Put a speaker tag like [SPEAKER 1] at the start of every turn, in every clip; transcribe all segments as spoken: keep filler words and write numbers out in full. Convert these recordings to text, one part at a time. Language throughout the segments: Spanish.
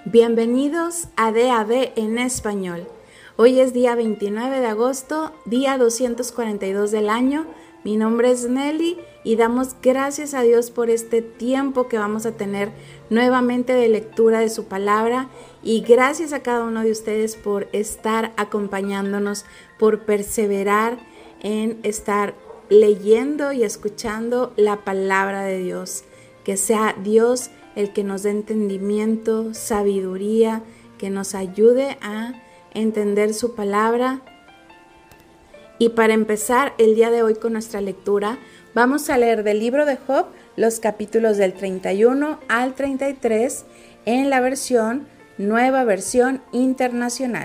[SPEAKER 1] Bienvenidos a D A B en español. Hoy es día veintinueve de agosto, día doscientos cuarenta y dos del año. Mi nombre es Nelly y damos gracias a Dios por este tiempo que vamos a tener nuevamente de lectura de su palabra, y gracias a cada uno de ustedes por estar acompañándonos, por perseverar en estar leyendo y escuchando la palabra de Dios. Que sea Dios el que nos dé entendimiento, sabiduría, que nos ayude a entender su palabra. Y para empezar el día de hoy con nuestra lectura, vamos a leer del libro de Job los capítulos del treinta y uno al treinta y tres en la versión Nueva Versión Internacional.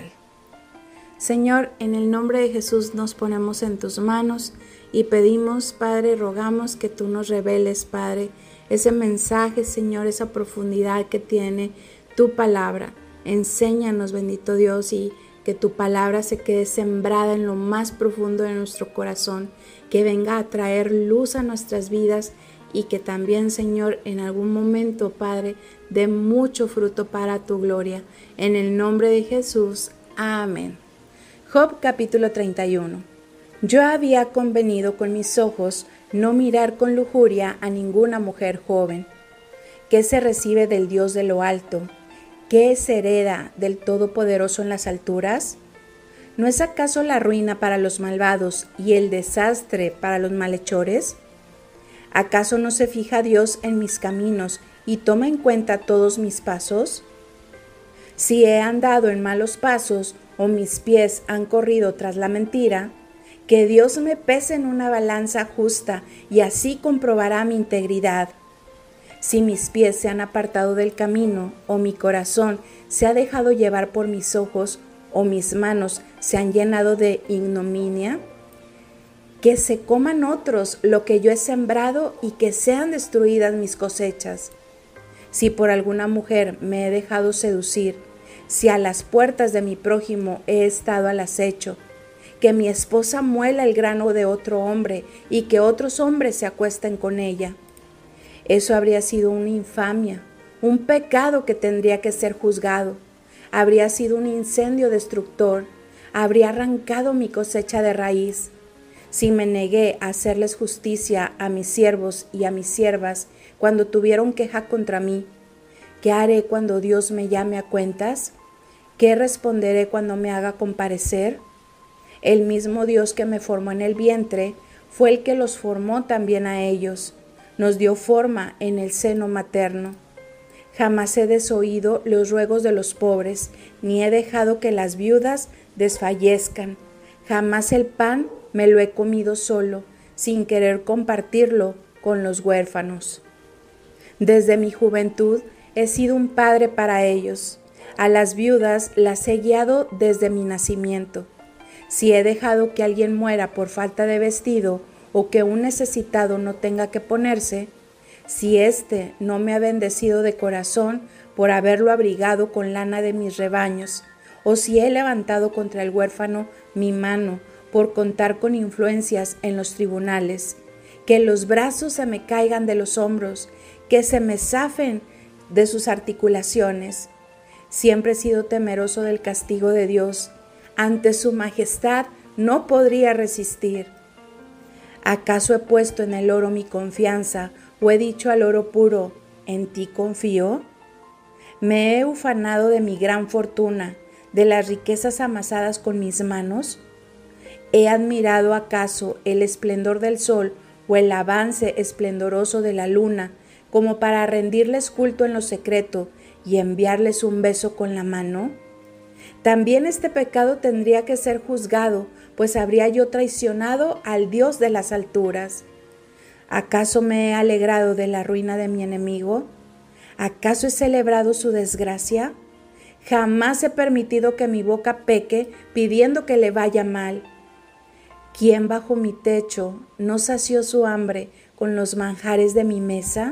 [SPEAKER 1] Señor, en el nombre de Jesús nos ponemos en tus manos y pedimos, Padre, rogamos que tú nos reveles, Padre, ese mensaje, Señor, esa profundidad que tiene tu palabra. Enséñanos, bendito Dios, y que tu palabra se quede sembrada en lo más profundo de nuestro corazón, que venga a traer luz a nuestras vidas y que también, Señor, en algún momento, Padre, dé mucho fruto para tu gloria. En el nombre de Jesús, amén. Job capítulo treinta y uno. Yo había convenido con mis ojos no mirar con lujuria a ninguna mujer joven. ¿Qué se recibe del Dios de lo alto? ¿Qué se hereda del Todopoderoso en las alturas? ¿No es acaso la ruina para los malvados y el desastre para los malhechores? ¿Acaso no se fija Dios en mis caminos y toma en cuenta todos mis pasos? Si he andado en malos pasos o mis pies han corrido tras la mentira, que Dios me pese en una balanza justa y así comprobará mi integridad. Si mis pies se han apartado del camino o mi corazón se ha dejado llevar por mis ojos o mis manos se han llenado de ignominia, que se coman otros lo que yo he sembrado y que sean destruidas mis cosechas. Si por alguna mujer me he dejado seducir, si a las puertas de mi prójimo he estado al acecho, que mi esposa muela el grano de otro hombre y que otros hombres se acuesten con ella. Eso habría sido una infamia, un pecado que tendría que ser juzgado. Habría sido un incendio destructor, habría arrancado mi cosecha de raíz. Si me negué a hacerles justicia a mis siervos y a mis siervas cuando tuvieron queja contra mí, ¿qué haré cuando Dios me llame a cuentas? ¿Qué responderé cuando me haga comparecer? El mismo Dios que me formó en el vientre fue el que los formó también a ellos. Nos dio forma en el seno materno. Jamás he desoído los ruegos de los pobres, ni he dejado que las viudas desfallezcan. Jamás el pan me lo he comido solo, sin querer compartirlo con los huérfanos. Desde mi juventud he sido un padre para ellos. A las viudas las he guiado desde mi nacimiento. Si he dejado que alguien muera por falta de vestido o que un necesitado no tenga que ponerse, si éste no me ha bendecido de corazón por haberlo abrigado con lana de mis rebaños, o si he levantado contra el huérfano mi mano por contar con influencias en los tribunales, que los brazos se me caigan de los hombros, que se me zafen de sus articulaciones. Siempre he sido temeroso del castigo de Dios. Ante su majestad no podría resistir. ¿Acaso he puesto en el oro mi confianza o he dicho al oro puro, en ti confío? ¿Me he ufanado de mi gran fortuna, de las riquezas amasadas con mis manos? ¿He admirado acaso el esplendor del sol o el avance esplendoroso de la luna, como para rendirles culto en lo secreto y enviarles un beso con la mano? También este pecado tendría que ser juzgado, pues habría yo traicionado al Dios de las alturas. ¿Acaso me he alegrado de la ruina de mi enemigo? ¿Acaso he celebrado su desgracia? Jamás he permitido que mi boca peque pidiendo que le vaya mal. ¿Quién bajo mi techo no sació su hambre con los manjares de mi mesa?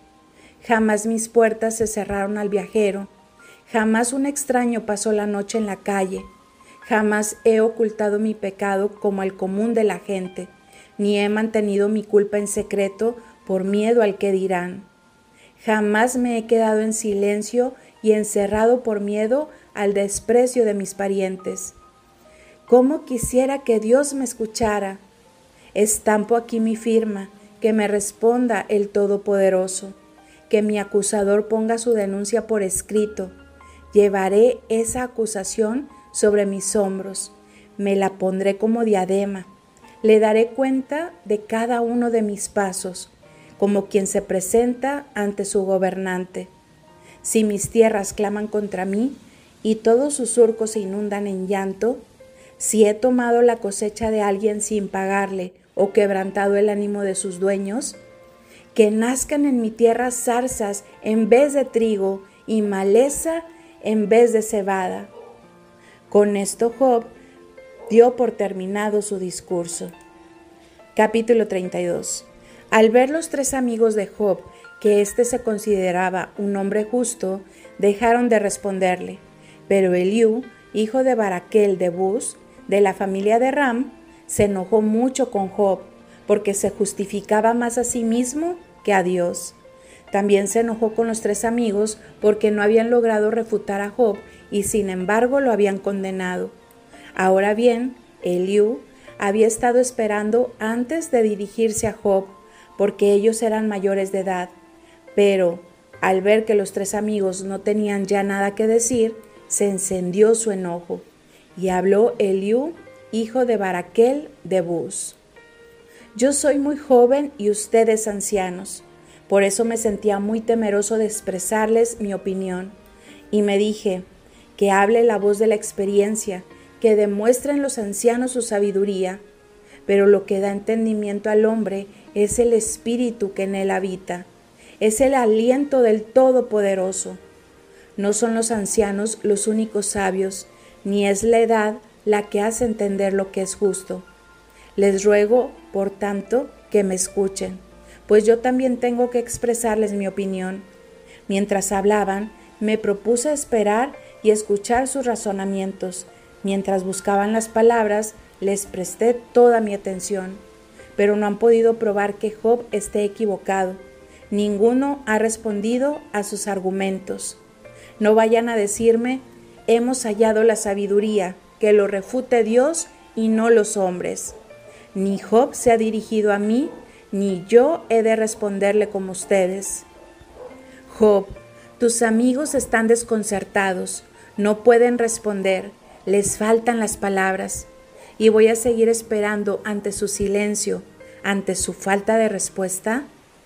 [SPEAKER 1] Jamás mis puertas se cerraron al viajero. Jamás un extraño pasó la noche en la calle. Jamás he ocultado mi pecado como el común de la gente, ni he mantenido mi culpa en secreto por miedo al que dirán. Jamás me he quedado en silencio y encerrado por miedo al desprecio de mis parientes. ¿Cómo quisiera que Dios me escuchara? Estampo aquí mi firma, que me responda el Todopoderoso, que mi acusador ponga su denuncia por escrito. Llevaré esa acusación sobre mis hombros, me la pondré como diadema, le daré cuenta de cada uno de mis pasos, como quien se presenta ante su gobernante. Si mis tierras claman contra mí y todos sus surcos se inundan en llanto, si he tomado la cosecha de alguien sin pagarle o quebrantado el ánimo de sus dueños, que nazcan en mi tierra zarzas en vez de trigo y maleza en vez de cebada. Con esto Job dio por terminado su discurso. Capítulo treinta y dos. Al ver los tres amigos de Job que éste se consideraba un hombre justo, dejaron de responderle. Pero Eliú, hijo de Baraquel de Buz, de la familia de Ram, se enojó mucho con Job, porque se justificaba más a sí mismo que a Dios. También se enojó con los tres amigos porque no habían logrado refutar a Job y sin embargo lo habían condenado. Ahora bien, Eliú había estado esperando antes de dirigirse a Job, porque ellos eran mayores de edad. Pero, al ver que los tres amigos no tenían ya nada que decir, se encendió su enojo. Y habló Eliú, hijo de Baraquel de Buz. Yo soy muy joven y ustedes ancianos. Por eso me sentía muy temeroso de expresarles mi opinión. Y me dije, que hable la voz de la experiencia, que demuestren los ancianos su sabiduría. Pero lo que da entendimiento al hombre es el espíritu que en él habita. Es el aliento del Todopoderoso. No son los ancianos los únicos sabios, ni es la edad la que hace entender lo que es justo. Les ruego, por tanto, que me escuchen, pues yo también tengo que expresarles mi opinión. Mientras hablaban, me propuse esperar y escuchar sus razonamientos. Mientras buscaban las palabras, les presté toda mi atención, pero no han podido probar que Job esté equivocado. Ninguno ha respondido a sus argumentos. No vayan a decirme, hemos hallado la sabiduría, que lo refute Dios y no los hombres. Ni Job se ha dirigido a mí, ni yo he de responderle como ustedes. Job, tus amigos están desconcertados, no pueden responder, les faltan las palabras, y voy a seguir esperando ante su silencio, ante su falta de respuesta.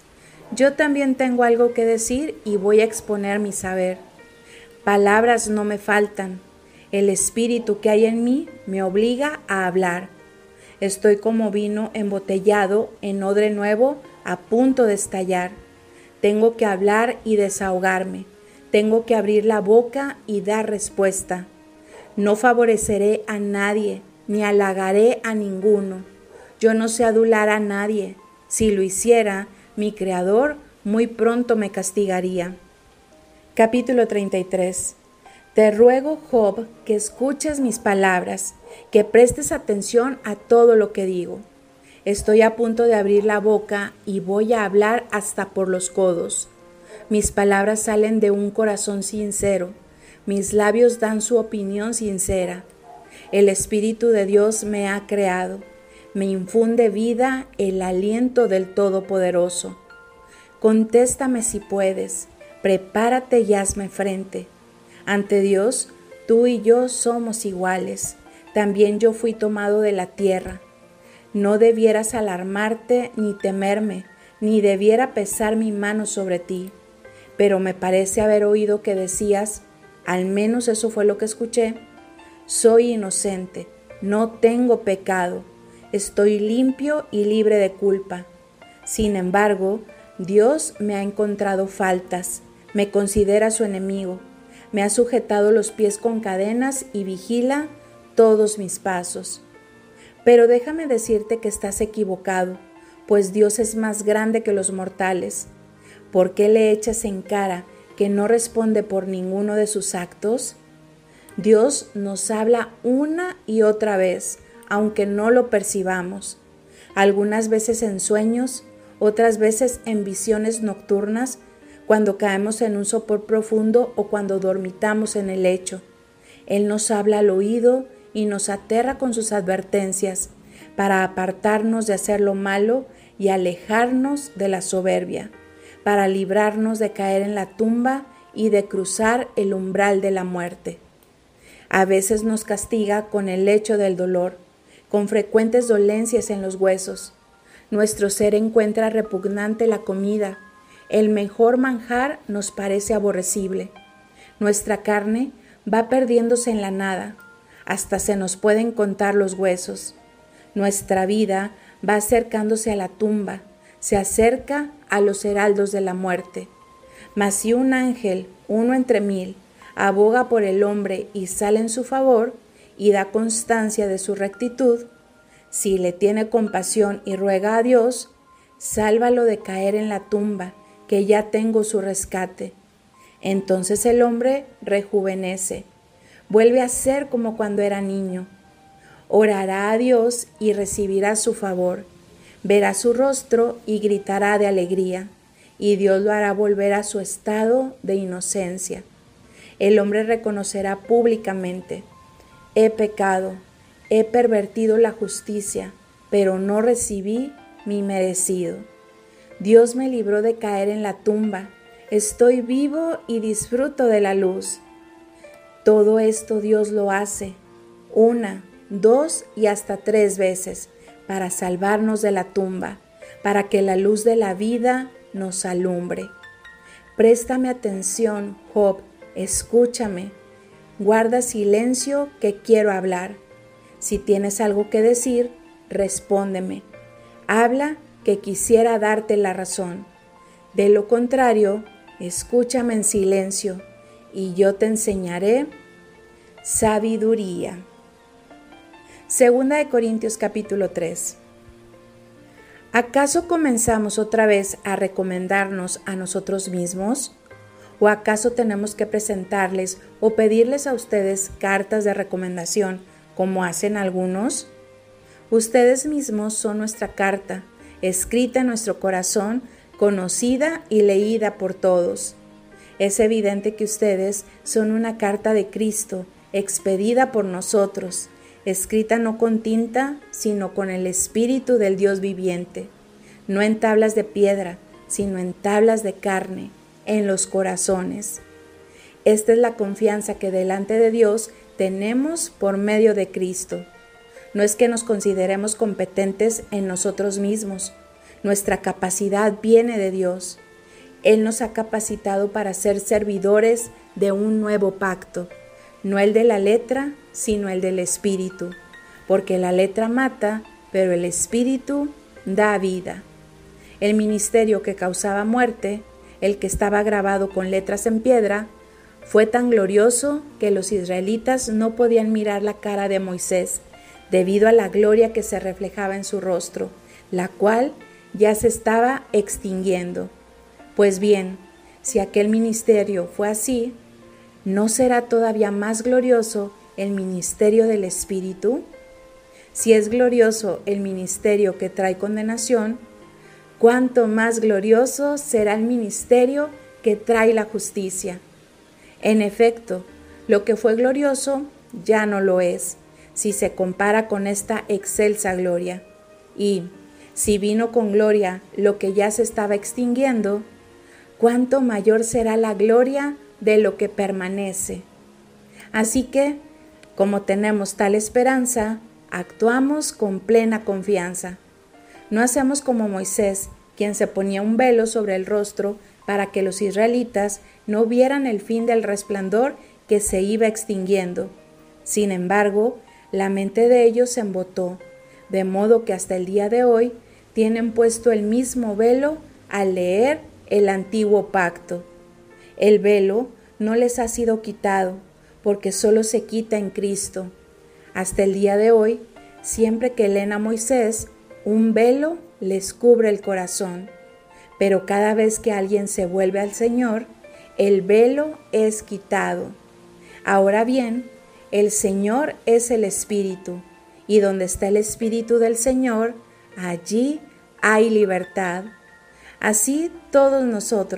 [SPEAKER 1] Yo también tengo algo que decir y voy a exponer mi saber. Palabras no me faltan. El espíritu que hay en mí me obliga a hablar. Estoy como vino embotellado en odre nuevo, a punto de estallar. Tengo que hablar y desahogarme. Tengo que abrir la boca y dar respuesta. No favoreceré a nadie, ni halagaré a ninguno. Yo no sé adular a nadie. Si lo hiciera, mi Creador muy pronto me castigaría. Capítulo treinta y tres. Te ruego, Job, que escuches mis palabras, que prestes atención a todo lo que digo. Estoy a punto de abrir la boca y voy a hablar hasta por los codos. Mis palabras salen de un corazón sincero, mis labios dan su opinión sincera. El Espíritu de Dios me ha creado, me infunde vida el aliento del Todopoderoso. Contéstame si puedes, prepárate y hazme frente. Ante Dios, tú y yo somos iguales. También yo fui tomado de la tierra. No debieras alarmarte ni temerme, ni debiera pesar mi mano sobre ti. Pero me parece haber oído que decías, al menos eso fue lo que escuché, soy inocente, no tengo pecado, estoy limpio y libre de culpa. Sin embargo, Dios me ha encontrado faltas, me considera su enemigo. Me ha sujetado los pies con cadenas y vigila todos mis pasos. Pero déjame decirte que estás equivocado, pues Dios es más grande que los mortales. ¿Por qué le echas en cara que no responde por ninguno de sus actos? Dios nos habla una y otra vez, aunque no lo percibamos. Algunas veces en sueños, otras veces en visiones nocturnas, cuando caemos en un sopor profundo o cuando dormitamos en el lecho. Él nos habla al oído y nos aterra con sus advertencias para apartarnos de hacer lo malo y alejarnos de la soberbia, para librarnos de caer en la tumba y de cruzar el umbral de la muerte. A veces nos castiga con el hecho del dolor, con frecuentes dolencias en los huesos. Nuestro ser encuentra repugnante la comida. El mejor manjar nos parece aborrecible. Nuestra carne va perdiéndose en la nada, hasta se nos pueden contar los huesos. Nuestra vida va acercándose a la tumba, se acerca a los heraldos de la muerte. Mas si un ángel, uno entre mil, aboga por el hombre y sale en su favor y da constancia de su rectitud, si le tiene compasión y ruega a Dios, sálvalo de caer en la tumba, que ya tengo su rescate. Entonces el hombre rejuvenece, vuelve a ser como cuando era niño. Orará a Dios y recibirá su favor, verá su rostro y gritará de alegría, y Dios lo hará volver a su estado de inocencia. El hombre reconocerá públicamente: he pecado, he pervertido la justicia, pero no recibí mi merecido. Dios me libró de caer en la tumba, estoy vivo y disfruto de la luz. Todo esto Dios lo hace una, dos y hasta tres veces para salvarnos de la tumba, para que la luz de la vida nos alumbre. Préstame atención, Job, escúchame. Guarda silencio que quiero hablar. Si tienes algo que decir, respóndeme. Habla que quisiera darte la razón. De lo contrario, escúchame en silencio y yo te enseñaré sabiduría. Segunda de Corintios capítulo tres. ¿Acaso comenzamos otra vez a recomendarnos a nosotros mismos? ¿O acaso tenemos que presentarles o pedirles a ustedes cartas de recomendación como hacen algunos? Ustedes mismos son nuestra carta, escrita en nuestro corazón, conocida y leída por todos. Es evidente que ustedes son una carta de Cristo, expedida por nosotros, escrita no con tinta, sino con el Espíritu del Dios viviente, no en tablas de piedra, sino en tablas de carne, en los corazones. Esta es la confianza que delante de Dios tenemos por medio de Cristo. No es que nos consideremos competentes en nosotros mismos. Nuestra capacidad viene de Dios. Él nos ha capacitado para ser servidores de un nuevo pacto, no el de la letra, sino el del Espíritu, porque la letra mata, pero el Espíritu da vida. El ministerio que causaba muerte, el que estaba grabado con letras en piedra, fue tan glorioso que los israelitas no podían mirar la cara de Moisés, debido a la gloria que se reflejaba en su rostro, la cual ya se estaba extinguiendo. Pues bien, si aquel ministerio fue así, ¿no será todavía más glorioso el ministerio del Espíritu? Si es glorioso el ministerio que trae condenación, cuánto más glorioso será el ministerio que trae la justicia. En efecto, lo que fue glorioso ya no lo es, si se compara con esta excelsa gloria. Y si vino con gloria lo que ya se estaba extinguiendo, cuánto mayor será la gloria de lo que permanece. Así que, como tenemos tal esperanza, actuamos con plena confianza. No hacemos como Moisés, quien se ponía un velo sobre el rostro para que los israelitas no vieran el fin del resplandor que se iba extinguiendo. Sin embargo, la mente de ellos se embotó, de modo que hasta el día de hoy tienen puesto el mismo velo al leer el antiguo pacto. El velo no les ha sido quitado, porque solo se quita en Cristo. Hasta el día de hoy, siempre que leen a Moisés, un velo les cubre el corazón. Pero cada vez que alguien se vuelve al Señor, el velo es quitado. Ahora bien, el Señor es el Espíritu, y donde está el Espíritu del Señor, allí hay libertad. Así todos nosotros,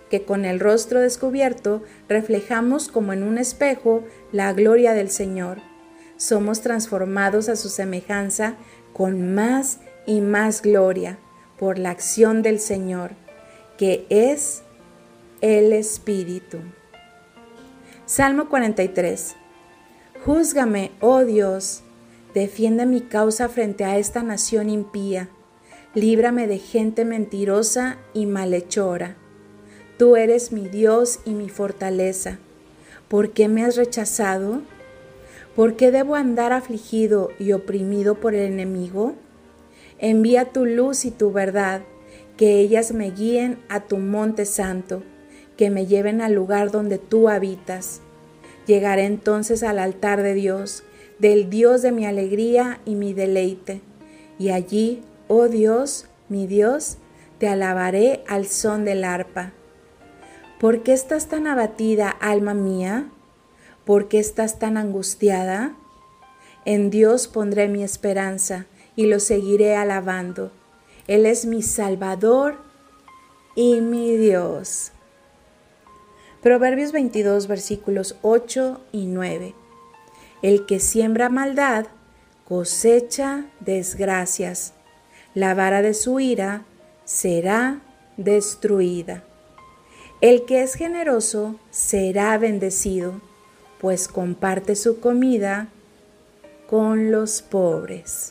[SPEAKER 1] que con el rostro descubierto reflejamos como en un espejo la gloria del Señor. Somos transformados a su semejanza con más y más gloria por la acción del Señor, que es el Espíritu. Salmo cuarenta y tres. Júzgame, oh Dios, defiende mi causa frente a esta nación impía. Líbrame de gente mentirosa y malhechora. Tú eres mi Dios y mi fortaleza. ¿Por qué me has rechazado? ¿Por qué debo andar afligido y oprimido por el enemigo? Envía tu luz y tu verdad, que ellas me guíen a tu monte santo, que me lleven al lugar donde tú habitas. Llegaré entonces al altar de Dios, del Dios de mi alegría y mi deleite, y allí, oh Dios, mi Dios, te alabaré al son del arpa. ¿Por qué estás tan abatida, alma mía? ¿Por qué estás tan angustiada? En Dios pondré mi esperanza y lo seguiré alabando. Él es mi Salvador y mi Dios. Proverbios veintidós, versículos ocho y nueve. El que siembra maldad cosecha desgracias. La vara de su ira será destruida. El que es generoso será bendecido, pues comparte su comida con los pobres.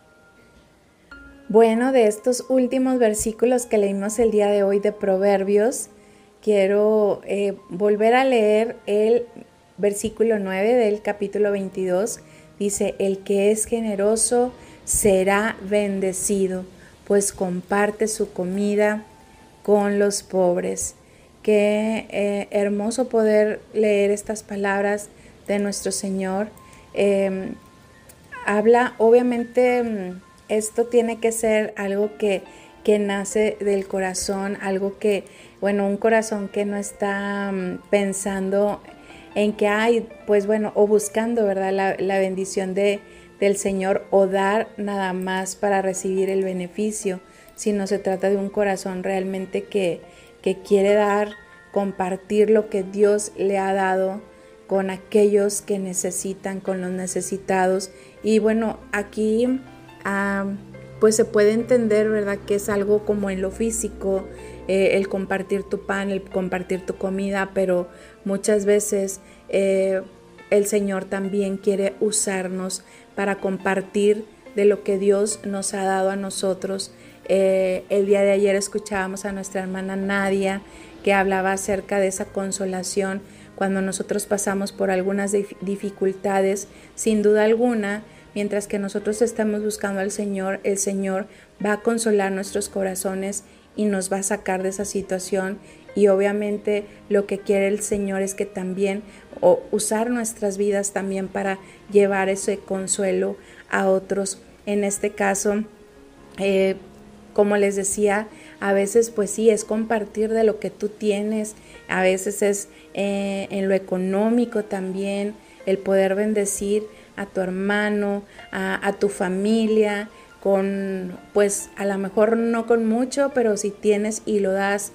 [SPEAKER 1] Bueno, de estos últimos versículos que leímos el día de hoy de Proverbios, quiero eh, volver a leer el versículo nueve del capítulo veintidós. Dice, el que es generoso será bendecido, pues comparte su comida con los pobres. Qué eh, hermoso poder leer estas palabras de nuestro Señor. Eh, habla, obviamente, esto tiene que ser algo que, que nace del corazón, algo que, bueno, un corazón que no está um, pensando en que hay, pues bueno, o buscando, ¿verdad?, la, la bendición de, del Señor o dar nada más para recibir el beneficio, sino se trata de un corazón realmente que, que quiere dar, compartir lo que Dios le ha dado con aquellos que necesitan, con los necesitados. Y bueno, aquí uh, pues se puede entender, ¿verdad?, que es algo como en lo físico, eh, el compartir tu pan, el compartir tu comida, pero muchas veces eh, el Señor también quiere usarnos para compartir de lo que Dios nos ha dado a nosotros. Eh, el día de ayer escuchábamos a nuestra hermana Nadia, que hablaba acerca de esa consolación cuando nosotros pasamos por algunas dificultades. Sin duda alguna, mientras que nosotros estamos buscando al Señor, el Señor va a consolar nuestros corazones y nos va a sacar de esa situación. Y obviamente lo que quiere el Señor es que también, o usar nuestras vidas también para llevar ese consuelo a otros. En este caso, eh, como les decía, a veces pues sí, es compartir de lo que tú tienes, a veces es eh, en lo económico también, el poder bendecir a tu hermano, a, a tu familia, con pues a lo mejor no con mucho, pero si tienes y lo das,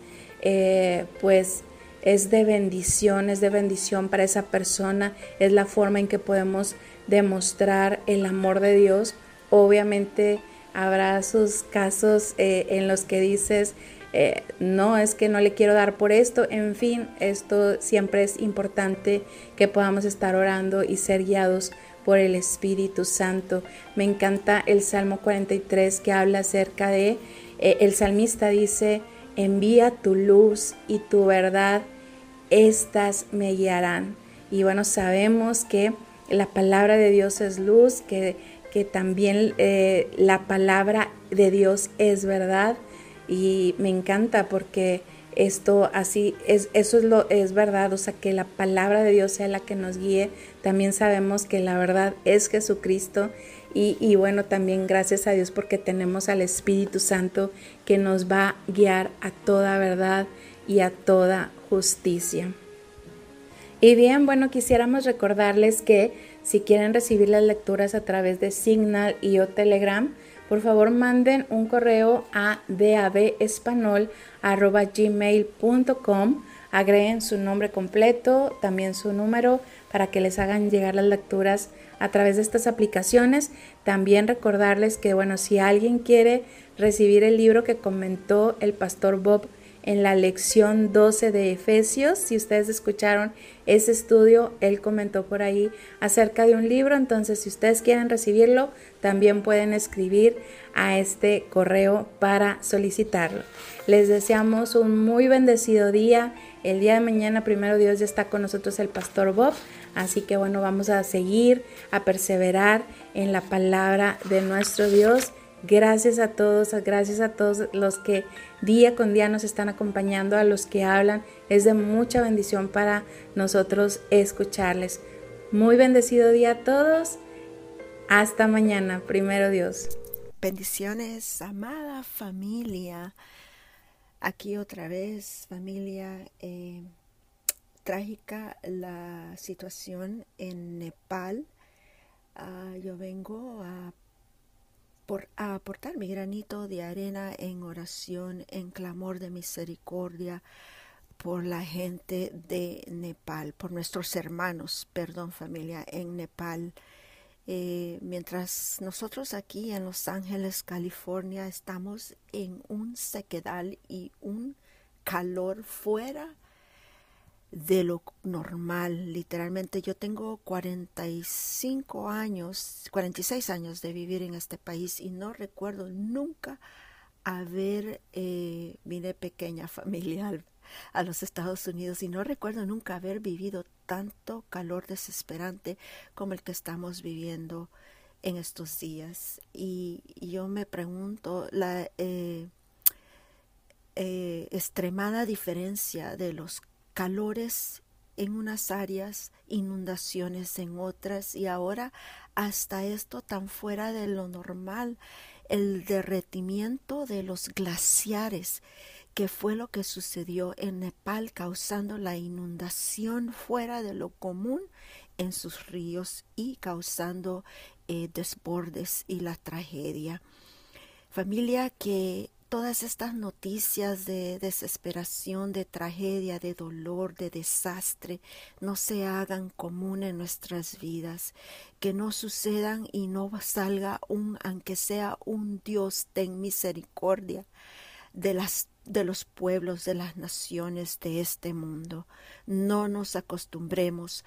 [SPEAKER 1] eh, pues es de bendición, es de bendición para esa persona, es la forma en que podemos demostrar el amor de Dios. Obviamente habrá sus casos eh, en los que dices, eh, no, es que no le quiero dar por esto. En fin, esto siempre es importante que podamos estar orando y ser guiados por el Espíritu Santo. Me encanta el Salmo cuarenta y tres que habla acerca de, eh, el salmista dice, envía tu luz y tu verdad, estas me guiarán. Y bueno, sabemos que la palabra de Dios es luz, que que también eh, la palabra de Dios es verdad, y me encanta porque esto así es, eso es lo es verdad, o sea, que la palabra de Dios sea la que nos guíe. También sabemos que la verdad es Jesucristo, y, y bueno, también gracias a Dios porque tenemos al Espíritu Santo que nos va a guiar a toda verdad y a toda justicia. Y bien, bueno, quisiéramos recordarles que si quieren recibir las lecturas a través de Signal y o Telegram, por favor manden un correo a dabespanol arroba gmail punto com. Agreguen su nombre completo, también su número, para que les hagan llegar las lecturas a través de estas aplicaciones. También recordarles que, bueno, si alguien quiere recibir el libro que comentó el pastor Bob en la lección doce de Efesios, si ustedes escucharon ese estudio, él comentó por ahí acerca de un libro. Entonces, si ustedes quieren recibirlo, también pueden escribir a este correo para solicitarlo. Les deseamos un muy bendecido día. El día de mañana, primero Dios, ya está con nosotros el pastor Bob. Así que bueno, vamos a seguir, a perseverar en la palabra de nuestro Dios. Gracias a todos, gracias a todos los que día con día nos están acompañando, a los que hablan. Es de mucha bendición para nosotros escucharles. Muy bendecido día a todos. Hasta mañana, primero Dios.
[SPEAKER 2] Bendiciones, amada familia. Aquí otra vez, familia. Eh, trágica la situación en Nepal. Uh, yo vengo a Por, a aportar mi granito de arena en oración, en clamor de misericordia por la gente de Nepal, por nuestros hermanos, perdón familia, en Nepal. Eh, mientras nosotros aquí en Los Ángeles, California, estamos en un sequedal y un calor fuera de lo normal. Literalmente yo tengo cuarenta y cinco años, cuarenta y seis años de vivir en este país y no recuerdo nunca haber, eh, vine pequeña familia a los Estados Unidos y no recuerdo nunca haber vivido tanto calor desesperante como el que estamos viviendo en estos días. Y, y yo me pregunto la eh, eh, extremada diferencia de los calores en unas áreas, inundaciones en otras, y ahora hasta esto tan fuera de lo normal, el derretimiento de los glaciares, que fue lo que sucedió en Nepal, causando la inundación fuera de lo común en sus ríos y causando eh, desbordes y la tragedia. Familia, que todas estas noticias de desesperación, de tragedia, de dolor, de desastre, no se hagan común en nuestras vidas, que no sucedan y no salga un, aunque sea un Dios, ten misericordia de las de los pueblos, de las naciones de este mundo. No nos acostumbremos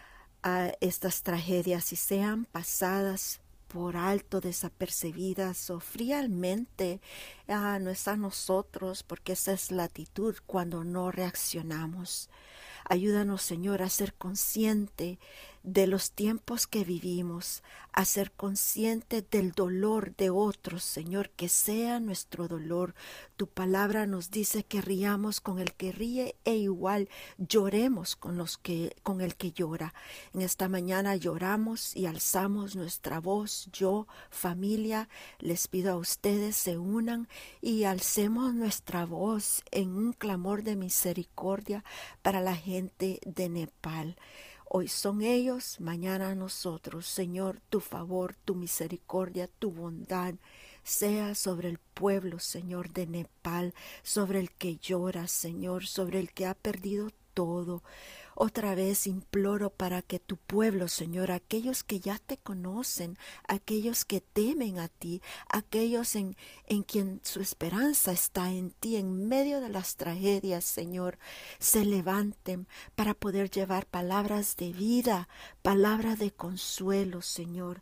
[SPEAKER 2] a estas tragedias y sean pasadas por alto, desapercibidas o fríamente. Ah, no es a nosotros, porque esa es la actitud cuando no reaccionamos. Ayúdanos, Señor, a ser consciente de los tiempos que vivimos, a ser consciente del dolor de otros, Señor, que sea nuestro dolor. Tu palabra nos dice que riamos con el que ríe e igual lloremos con los que con el que llora. En esta mañana lloramos y alzamos nuestra voz. Yo, familia, les pido a ustedes se unan y alcemos nuestra voz en un clamor de misericordia para la gente de Nepal. Hoy son ellos, mañana nosotros. Señor, tu favor, tu misericordia, tu bondad sea sobre el pueblo, Señor, de Nepal, sobre el que llora, Señor, sobre el que ha perdido todo. Otra vez imploro para que tu pueblo, Señor, aquellos que ya te conocen, aquellos que temen a ti, aquellos en, en quien su esperanza está en ti, en medio de las tragedias, Señor, se levanten para poder llevar palabras de vida, palabras de consuelo, Señor,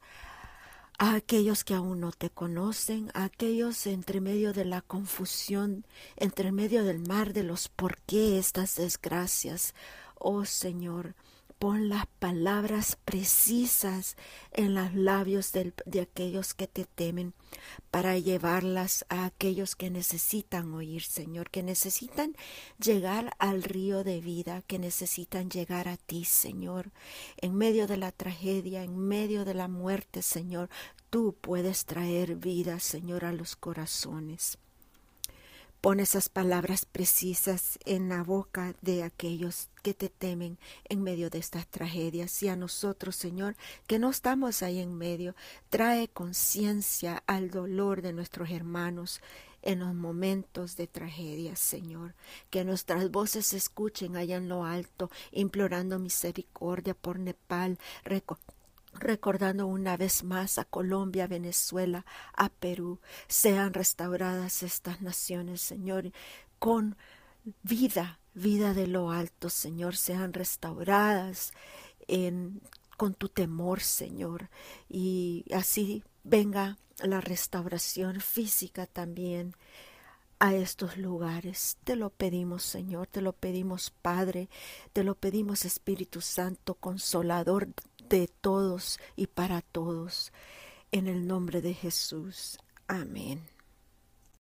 [SPEAKER 2] a aquellos que aún no te conocen, a aquellos entre medio de la confusión, entre medio del mar de los por qué estas desgracias. Oh Señor, pon las palabras precisas en los labios de, de aquellos que te temen para llevarlas a aquellos que necesitan oír, Señor, que necesitan llegar al río de vida, que necesitan llegar a ti, Señor. En medio de la tragedia, en medio de la muerte, Señor, tú puedes traer vida, Señor, a los corazones. Pon esas palabras precisas en la boca de aquellos que te temen en medio de estas tragedias. Y a nosotros, Señor, que no estamos ahí en medio, trae conciencia al dolor de nuestros hermanos en los momentos de tragedia, Señor. Que nuestras voces se escuchen allá en lo alto, implorando misericordia por Nepal, recordando una vez más a Colombia, Venezuela, a Perú. Sean restauradas estas naciones, Señor, con vida, vida de lo alto, Señor. Sean restauradas en, con tu temor, Señor. Y así venga la restauración física también a estos lugares. Te lo pedimos, Señor, te lo pedimos, Padre, te lo pedimos, Espíritu Santo, Consolador de todos y para todos, en el nombre de Jesús. Amén.